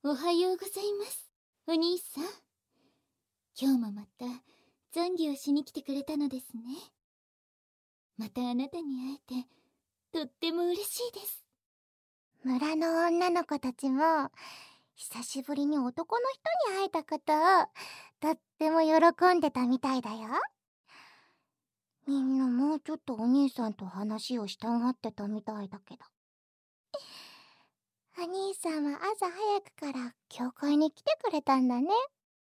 おはようございます、お兄さん。今日もまた懺悔をしに来てくれたのですね。またあなたに会えてとっても嬉しいです。 村の女の子たちも久しぶりに男の人に会えたことをとっても喜んでたみたいだよ。みんなもうちょっとお兄さんと話をしたがってたみたいだけど、お兄さんは朝早くから教会に来てくれたんだね。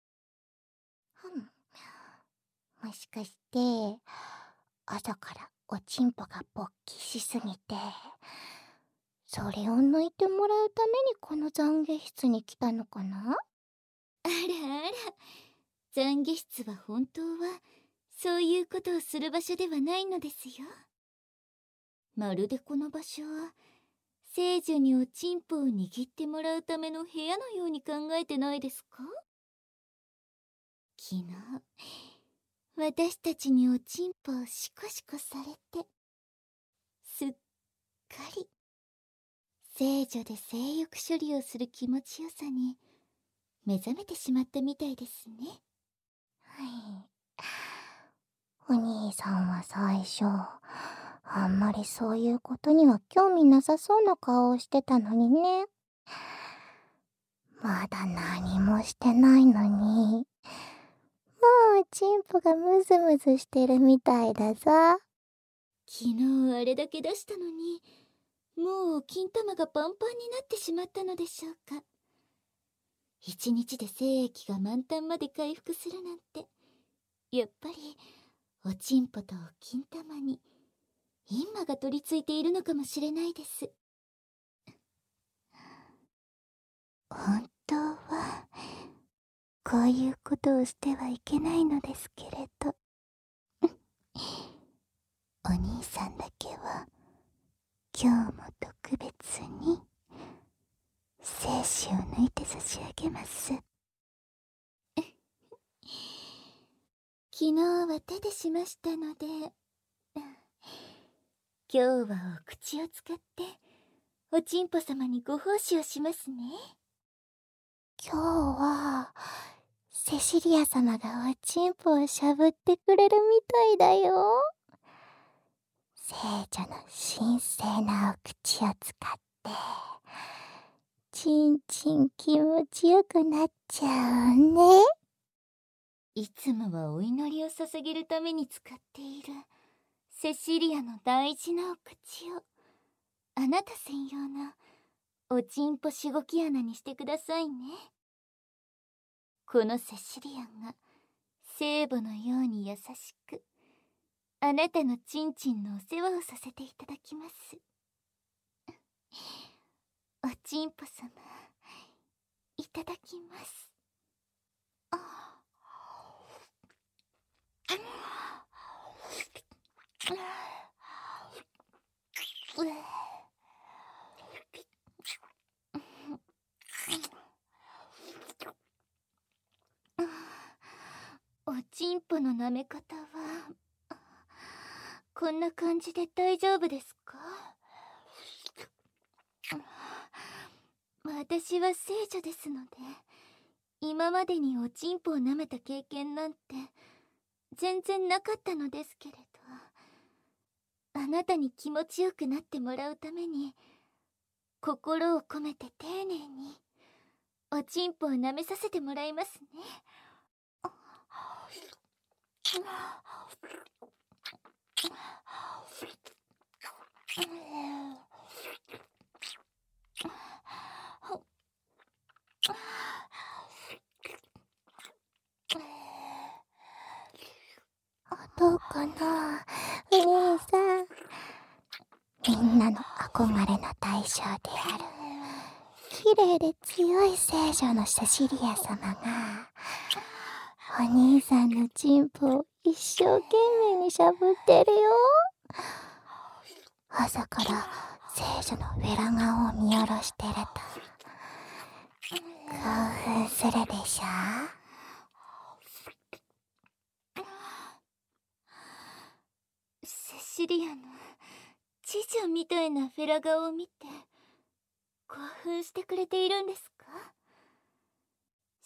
もしかして朝からおちんぽが勃起しすぎて、それを抜いてもらうためにこの懺悔室に来たのかな？ あらあら、懺悔室は本当はそういうことをする場所ではないのですよ。まるでこの場所は聖女におちんぽを握ってもらうための部屋のように考えてないですか？昨日私たちにおちんぽをシコシコされて、すっかり聖女で性欲処理をする気持ちよさに目覚めてしまったみたいですね。 はい。お兄さんは最初あんまりそういうことには興味なさそうな顔をしてたのにね。まだ何もしてないのに、もうチンポがムズムズしてるみたいだぞ。 昨日あれだけ出したのに、もう金玉がパンパンになってしまったのでしょうか。一日で精液が満タンまで回復するなんて、やっぱりおちんぽと金玉に因果が取り付いているのかもしれないです。本当はこういうことをしてはいけないのですけれど、お兄さんだけは今日も特別に精子を抜いて差し上げます。昨日は手でしましたので、今日はお口を使っておちんぽ様にご奉仕をしますね。 今日はセシリア様がおちんぽをしゃぶってくれるみたいだよ。聖女の神聖なお口を使ってちんちん気持ちよくなっちゃうね。 いつもはお祈りを捧げるために使っているセシリアの大事なお口をあなた専用のおちんぽしごき穴にしてくださいね。このセシリアンが聖母のように優しくあなたのちんちんのお世話をさせていただきます。おちんぽ様、いただきます。おちんぽの舐め方はこんな感じで大丈夫ですか？私は聖女ですので、今までにおちんぽを舐めた経験なんて全然なかったのですけれど、あなたに気持ちよくなってもらうために心を込めて丁寧におちんぽを舐めさせてもらいますね。 どうかな、お兄さん。みんなの憧れの対象である綺麗で強い聖女のセシリア様がお兄さんのチンポを一生懸命にしゃぶってるよ。朝から聖女のフェラ顔を見下ろしてると興奮するでしょ。 セシリアの知女みたいなフェラ顔を見て興奮してくれているんですか？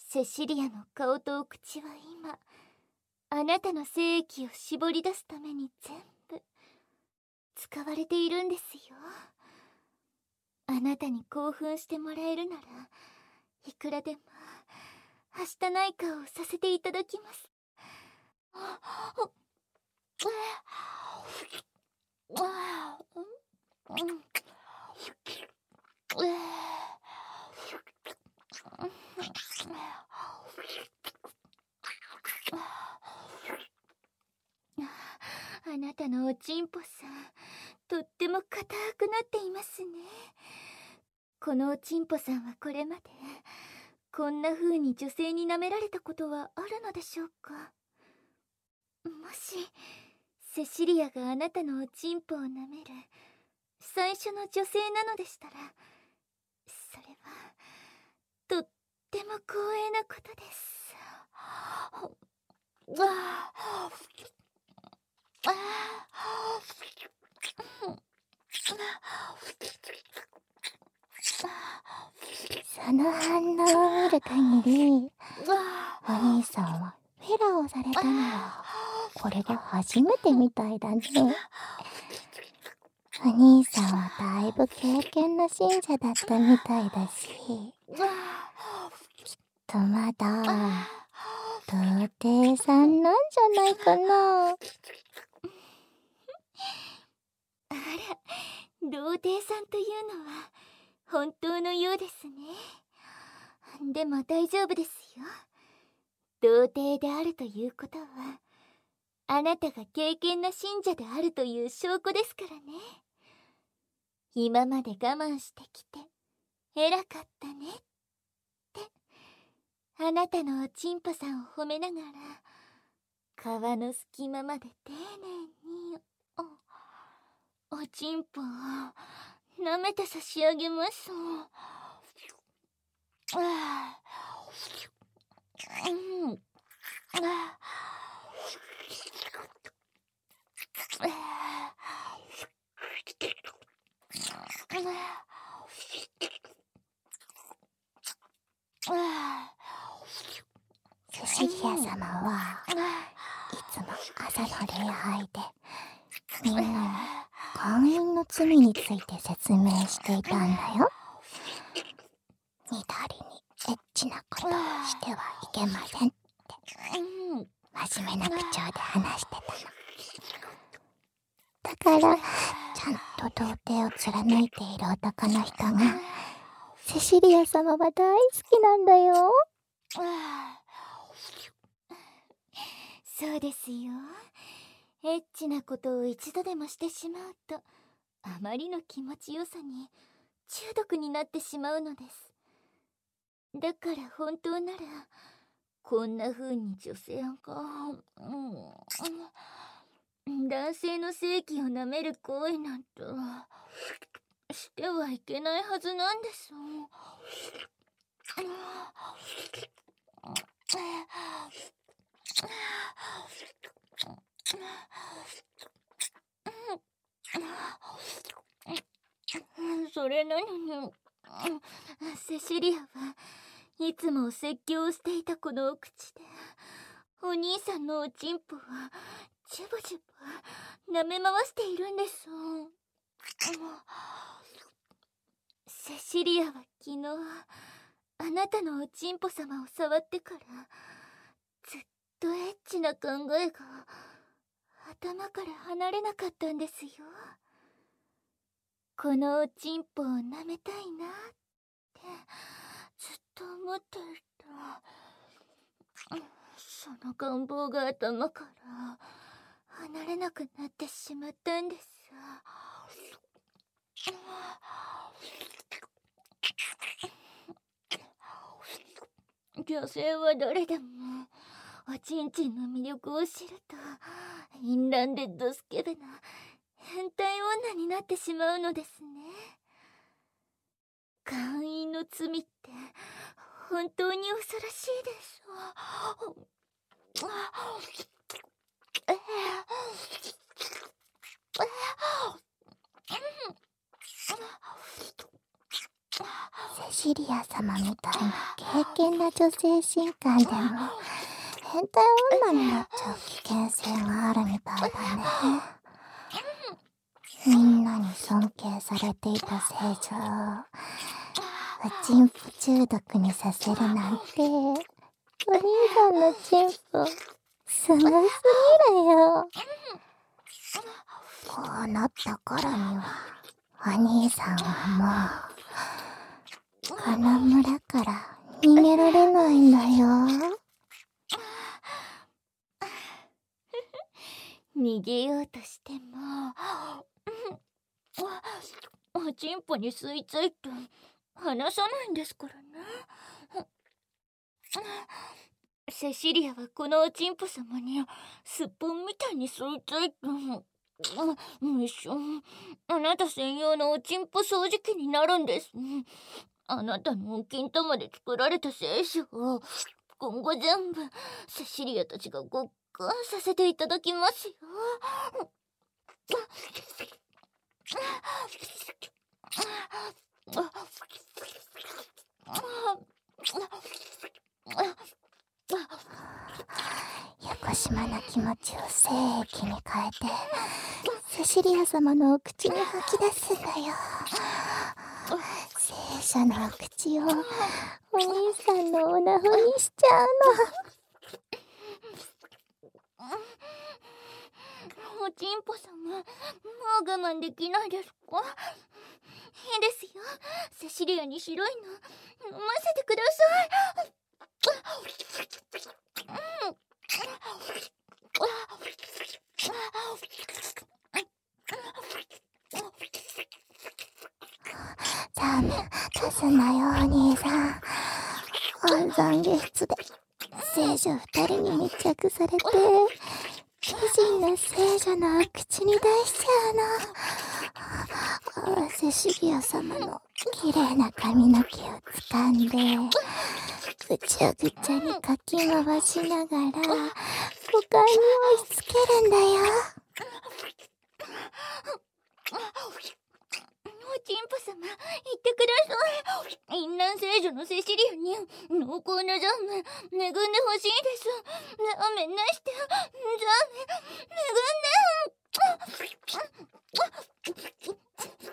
セシリアの顔とお口は今、あなたの精液を絞り出すために全部使われているんですよ。あなたに興奮してもらえるなら、いくらでもはしたない顔をさせていただきます。あなたのおちんぽさん、とっても硬くなっていますね。このおちんぽさんはこれまでこんな風に女性に舐められたことはあるのでしょうか。もしセシリアがあなたのおちんぽを舐める最初の女性なのでしたら、それはとっても光栄なことです。 その反応を見る限り、お兄さんはフェラをされたのはこれが初めてみたいだね。お兄さんはだいぶ敬虔な信者だったみたいだし、きっとまだ童貞さんなんじゃないかな。 あら、童貞さんというのは本当のようですね。でも大丈夫ですよ。童貞であるということは、あなたが敬虔な信者であるという証拠ですからね。今まで我慢してきて偉かったねってあなたのおちんぽさんを褒めながら、皮の隙間まで丁寧におちんぽを舐めて差し上げます。 セシリア様はいつも朝の礼拝でみんなに婚姻の罪について説明していたんだよ。みどりにエッチなことをしてはいけませんって真面目な口調で話してたの。だからちゃんと童貞を貫いている男の人がセシリア様は大好きなんだよ。 そうですよ。エッチなことを一度でもしてしまうと、あまりの気持ちよさに中毒になってしまうのです。だから本当ならこんな風に女性が、男性の性器を舐める行為なんてしてはいけないはずなんです。それなのに、セシリアはいつもお説教をしていたこのお口でお兄さんのおちんぽをジュブジュブ舐め回しているんです。セシリアは昨日あなたのおちんぽ様を触ってからずっとエッチな考えが頭から離れなかったんですよ。このおちんぽを舐めたいなってずっと思っていた。その願望が頭から離れなくなってしまったんです。女性は誰でもおちんちんの魅力を知ると淫乱でドスケベな変態女になってしまうのですね。姦淫の罪って本当に恐ろしいです。 セセシリア様みたいな敬虔な女性神官でも変態女になっちゃう危険性があるみたいだね。みんなに尊敬されていた聖女をチンポ中毒にさせるなんて、お兄さんのチンポすごすぎるよ。こうなった頃にはお兄さんはもうこの村から逃げられないんだよ。 逃げようとしてもおちんぽに吸い付いて離さないんですからね。セシリアはこのおちんぽ様にすっぽんみたいに吸い付いて一瞬あなた専用のおちんぽ掃除機になるんです。あなたのお金玉で作られた聖書を今後全部セシリアたちがごっくんさせていただきますよ。 横島な気持ちを精液に変えてセシリア様のお口に吐き出すんだよ。聖書のお口をお兄さんのおなほにしちゃうの。おちんぽ様、もう我慢できないですか？いいですよ。セシリアに白いの飲ませてください。 ダメ出すなよお兄さん。安産月室で聖女2人に密着されて美人な聖女のお口に出しちゃうの。セシリア様の綺麗な髪の毛を掴んでぐちゃぐちゃにかき回しながら股間に押し付けるんだよ。 おちんぽ様、言ってください。淫乱聖女のセシリアに濃厚なザーメン恵んでほしいです。ザーメンなしてザーメン恵んで。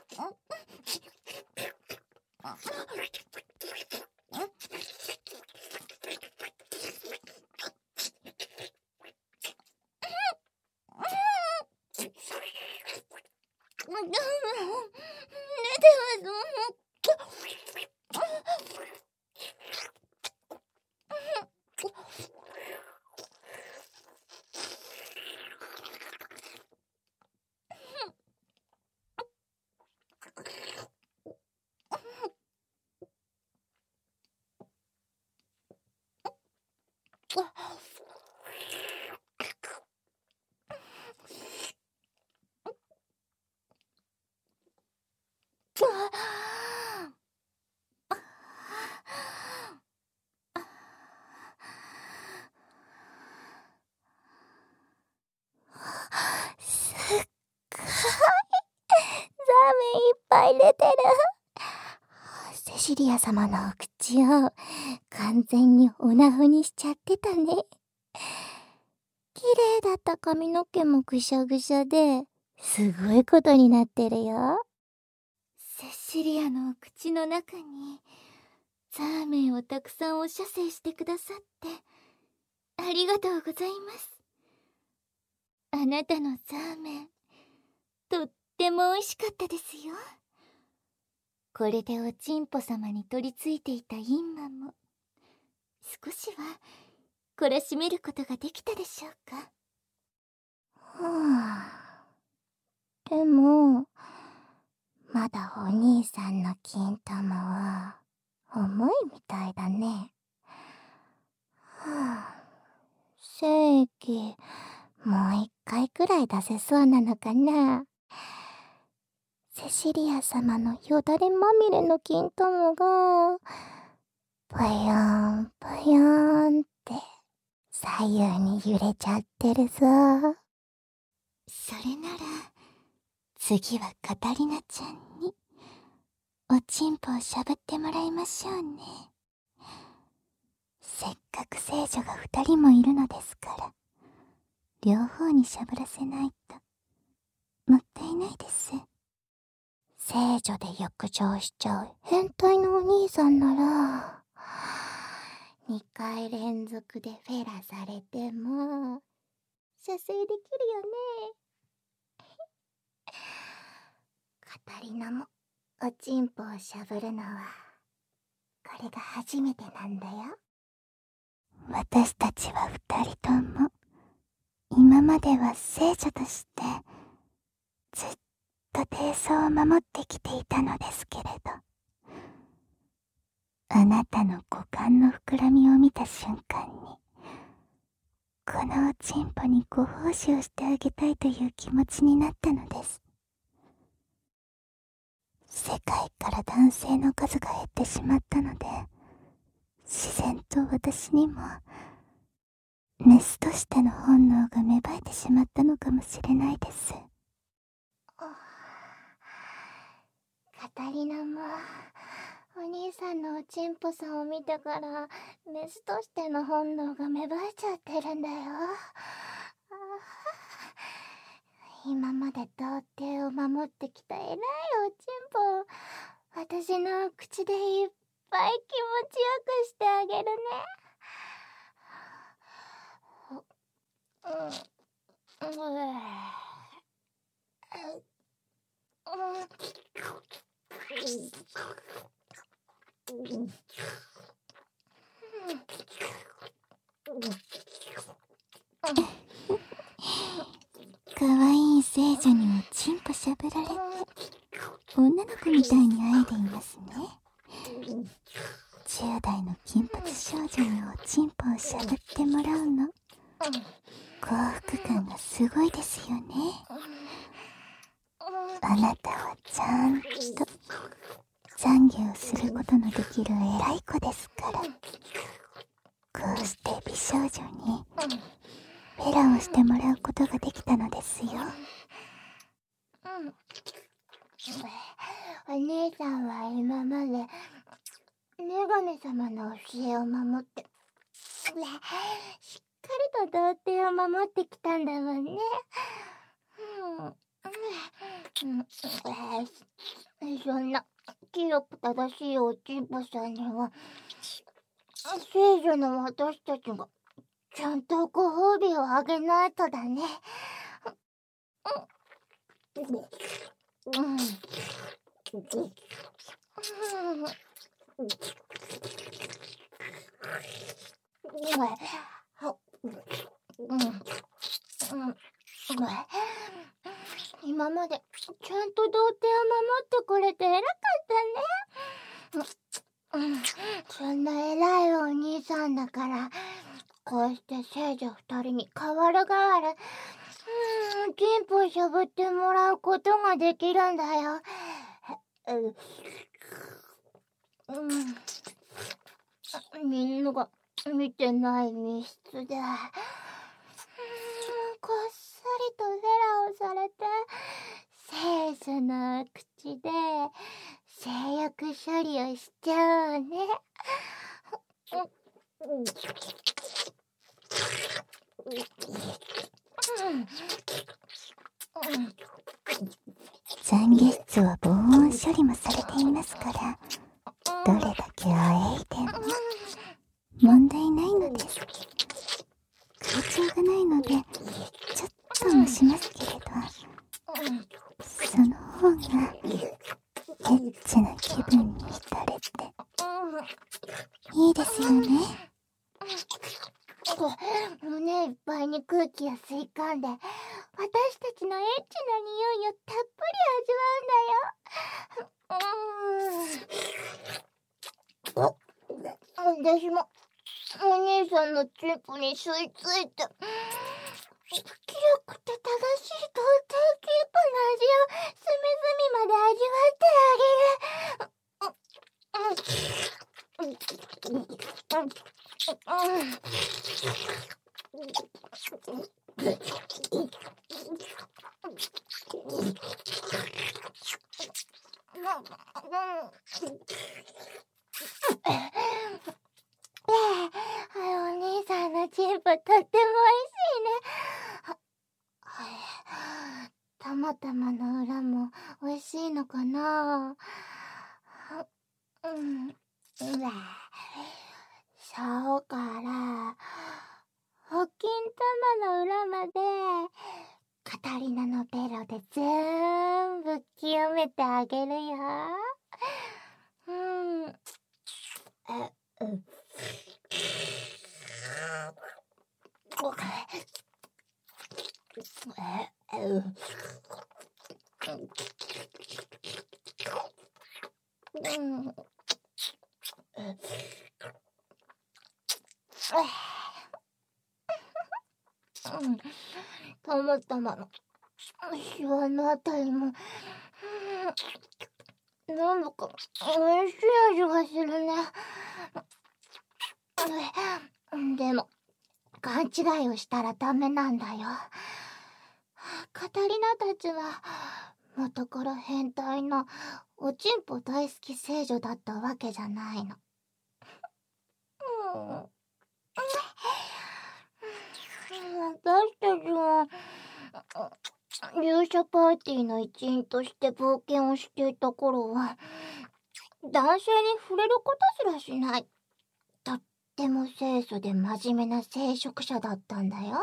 すっごいザーメンいっぱい出てる。セシリア様のお口を完全におなほにしちゃってたね。綺麗だった髪の毛もぐしゃぐしゃですごいことになってるよ。 セシリアのお口の中にザーメンをたくさんお射精してくださってありがとうございます。あなたのザーメンとっても美味しかったですよ。これでおちんぽ様に取り付いていたインマも少しは懲らしめることができたでしょうか。 でもまだお兄さんの金玉は重いみたいだね。精液もう一回くらい出せそうなのかな。セシリア様のよだれまみれの金玉がぽよんぽよんって左右に揺れちゃってるぞ。 それなら次はカタリナちゃんにおおちんぽをしゃぶってもらいましょうね。せっかく聖女が2人もいるのですから、両方にしゃぶらせないともったいないです。聖女で浴場しちゃう変態のお兄さんなら、2回連続でフェラされても射精できるよね。カタリナもおちんぽをしゃぶるのはこれが初めてなんだよ。私たちは2人とも今までは聖女としてずっと貞操を守ってきていたのですけれど、あなたの股間の膨らみを見た瞬間に、このおちんぽにご奉仕をしてあげたいという気持ちになったのです。世界から男性の数が減ってしまったので、自然と私にもメスとしての本能が芽生えてしまったのかもしれないです。カタリナもお兄さんのおちんぽさんを見てからメスとしての本能が芽生えちゃってるんだよ。今まで童貞を守ってきた偉いおちんぽを私の口でいっぱい気持ちよくしてあげるね。かわいい聖女におちんぽしゃぶられて女の子みたいに会えていますね。10代の金髪少女におちんぽをしゃぶってもらうの、幸福感がすごいですよね。あなたはちゃんと懺悔をすることのできる偉い子ですから、こうして美少女にフェラをしてもらうことができたのですよ。お姉さんは今まで女神様の教えを守ってしっかりと童貞を守ってきたんだもんね。そんな清く正しいおちんぽさんには聖女の私たちがちゃんとご褒美をあげないとだね。今までちゃんと童貞を守ってくれて偉かったね。そんな偉いお兄さんだから、こうして聖女2人に代わる代わるチンポをしゃぶってもらうことができるんだよ。みんなが見てない密室でこっそりとフェラをされて、聖女の口で性欲処理をしちゃうね。懺悔室は防音処理もされていますから、どれだけあえいでも問題ないのです。空調がないのでちょっと蒸しますけれど、その方がエッチな気分に浸れていいですよね。胸いっぱいに空気を吸い込んで、私たちのエッチな匂いをたっぷり味わうんだよ。私もお兄さんのチンポに吸い付いて、清くて正しい童貞キープの味を隅々まで味わってあげる。 竿からお金玉の裏までカタリナのベロで全部清めてあげるよ。たまたまのシワのあたりもなんだか美味しい味がするね。でも勘違いをしたらダメなんだよ。カタリナたちは元から変態のおちんぽ大好き聖女だったわけじゃないの。私たちは勇者パーティーの一員として冒険をしていた頃は男性に触れることすらしない、とっても清楚で真面目な聖職者だったんだよ。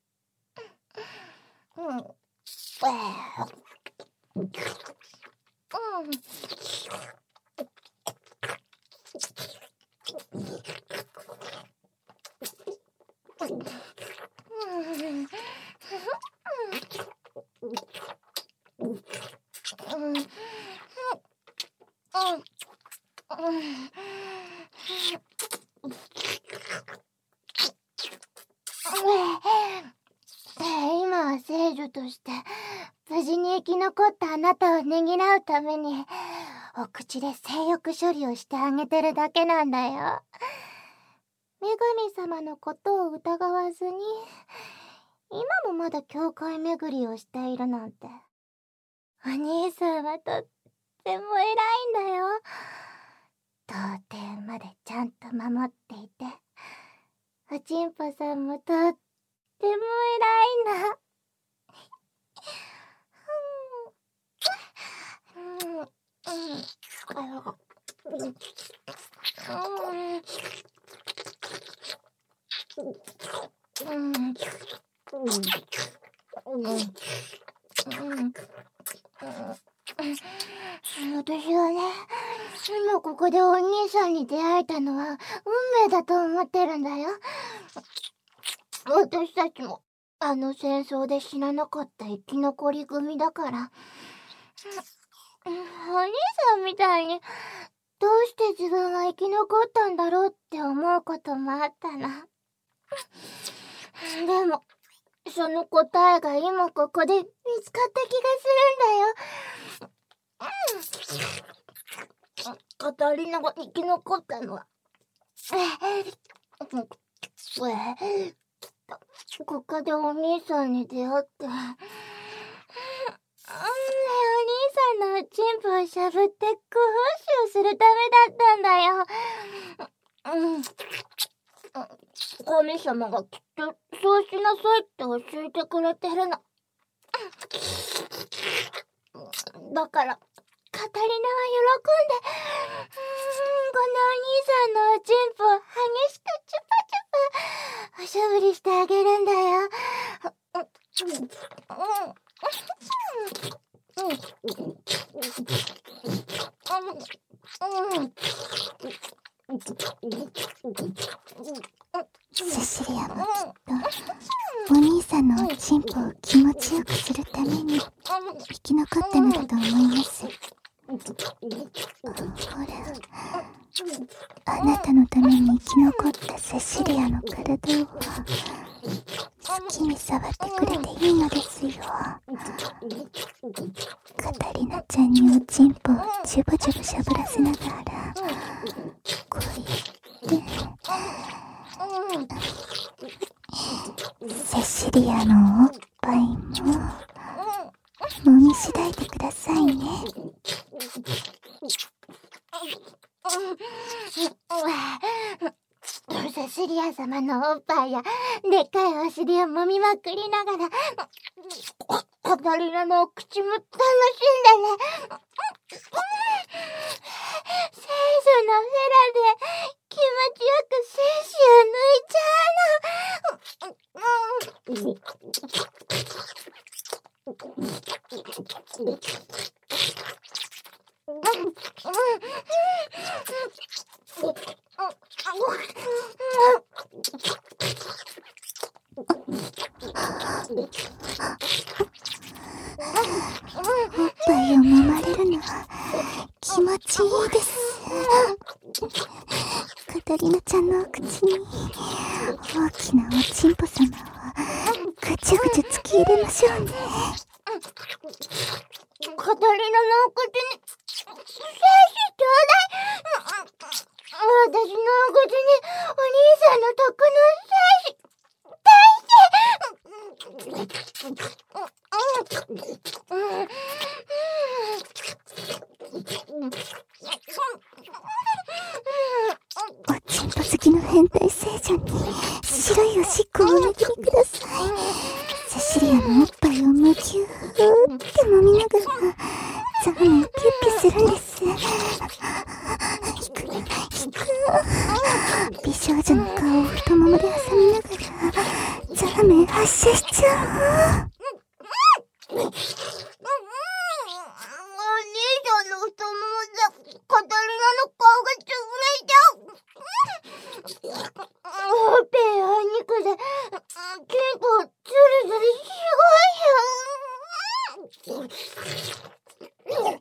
今は聖女として無事に生き残ったあなたをねぎらうためにお口で性欲処理をしてあげてるだけなんだよ。女神様のことを疑わずに今もまだ教会巡りをしているなんて、お兄さんはとっても偉いんだよ。到底までちゃんと守っていて、おちんぽさんもとっても偉いんだ。私はね、今ここでお兄さんに出会えたのは運命だと思ってるんだよ。私たちもあの戦争で死ななかった生き残り組だから、お兄さんみたいにどうして自分は生き残ったんだろうって思うこともあったな。でもその答えが今ここで見つかった気がするんだよ。カタリナが生き残ったのはここでお兄さんに出会ってお兄さんのおちんぽをしゃぶってご奉仕をするためだったんだよ。神様がきっとそうしなさいって教えてくれてるの。だからカタリナは喜んでこのお兄さんのおちんぽを激しくチュパチュパおしゃぶりしてあげるんだよ。セシリアもきっとお兄さんのおちんぽを気持ちよくするために生き残ったのだと思います。ほら、あなたのために生き残ったセシリアの体を好きに触ってくれていいのですよ。カタリナちゃんにおちんぽをジュボジュボしゃぶらせながらこうやってセシリアのおっぱいも揉みしだいてくださいね。セシリア様のおっぱいやでっかいお尻を揉みまくりながらカタリナのお口も楽しんでね。聖女おっぱいを揉まれるの気持ちいいです。カタリナちゃんのお口に大きなおちんぽ様をぐちゃぐちゃ突き入れましょうね。 カタリナのお口に精子ちょうだい。私のお口にお兄さんのとこの精子おちんぽ好きの変態聖女に白いおしっこをお握りください。セシリアのおっぱいをむぎゅーって揉みながらザーメンピュッピュするんです。引く美少女の顔を太ももで挟みながらザーメン発射しちゃう。 お兄さんの太ももでカタリナの顔が潰れちゃう。ほっぺや肉でチンコズルズルすごいよ。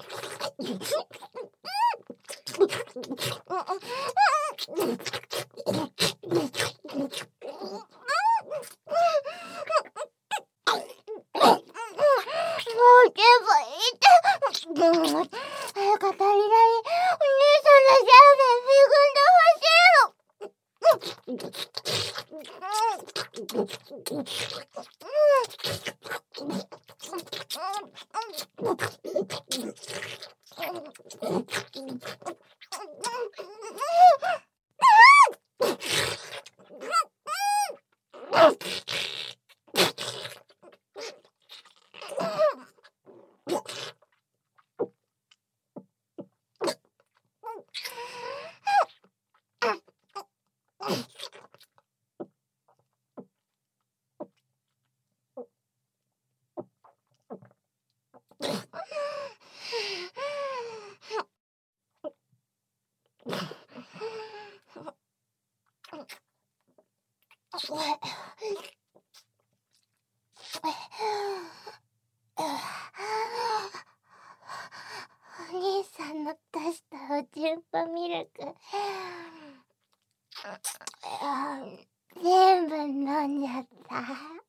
カタリナにお兄さんのジャーメン恵んでお兄さんの出したおちんぽミルク全部飲んじゃった。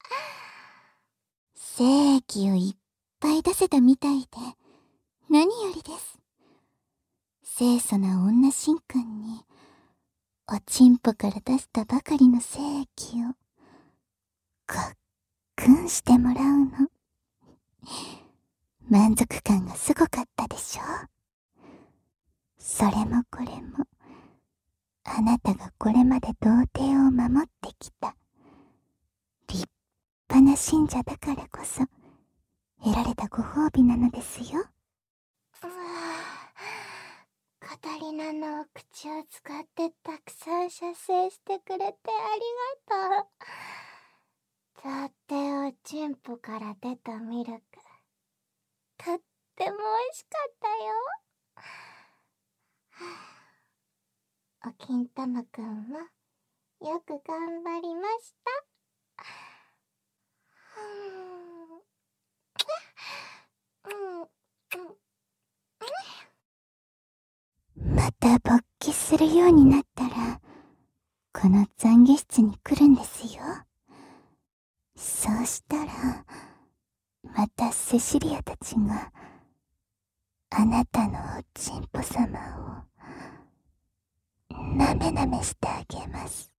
精液をいっぱい出せたみたいで何よりです。清楚な女神君におちんぽから出したばかりの精液をごっくんしてもらうの。満足感がすごかったでしょ。それもこれもあなたがこれまで童貞を守ってきた立派な信者だからこそ得られたご褒美なのですよ。 カタリナのお口を使ってたくさん射精してくれてありがとう。だっておちんぽから出たミルクとっても美味しかったよ。お金玉くんもよく頑張りました。 また勃起するようになったらこの懺悔室に来るんですよ。そうしたらまたセシリアたちがあなたのおちんぽ様をなめなめしてあげます。